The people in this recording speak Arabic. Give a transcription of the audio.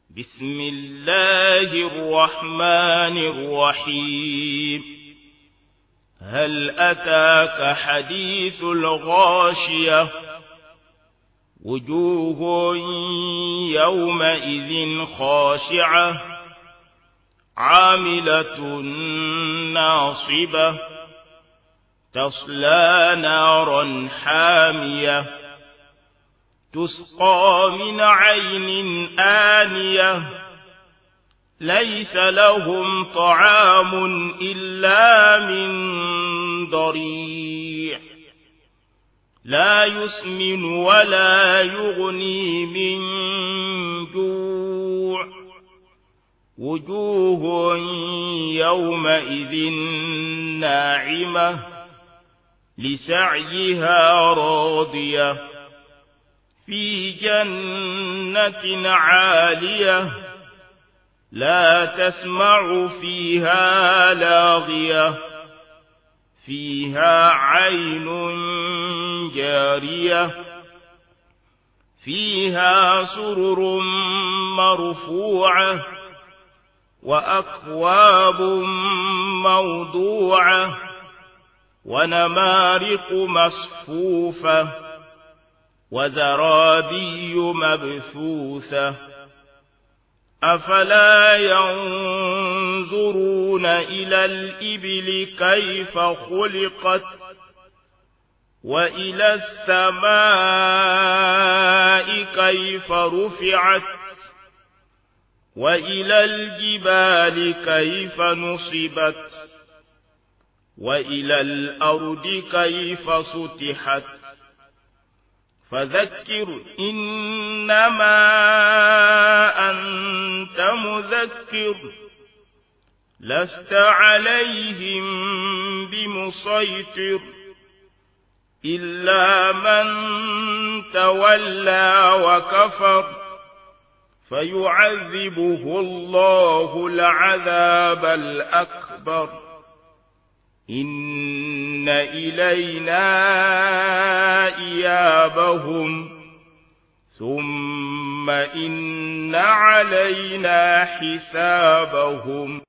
بسم الله الرحمن الرحيم هل أتاك حديث الغاشية وجوه يومئذ خاشعة عاملة ناصبة تصلى نارا حامية تسقى من عين آنية ليس لهم طعام إلا من ضريع لا يسمن ولا يغني من جوع وجوه يومئذ ناعمة لسعيها راضية في جنة عالية لا تسمع فيها لاغية فيها عين جارية فيها سرر مرفوعة وأكواب موضوعة ونمارق مصفوفة وزرابي مبثوثة أفلا ينظرون إلى الإبل كيف خلقت وإلى السماء كيف رفعت وإلى الجبال كيف نصبت وإلى الأرض كيف سطحت فذكر إنما أنت مذكر لست عليهم بمسيطر إلا من تولى وكفر فيعذبه الله العذاب الأكبر إن إلينا إيابهم ثم إن علينا حسابهم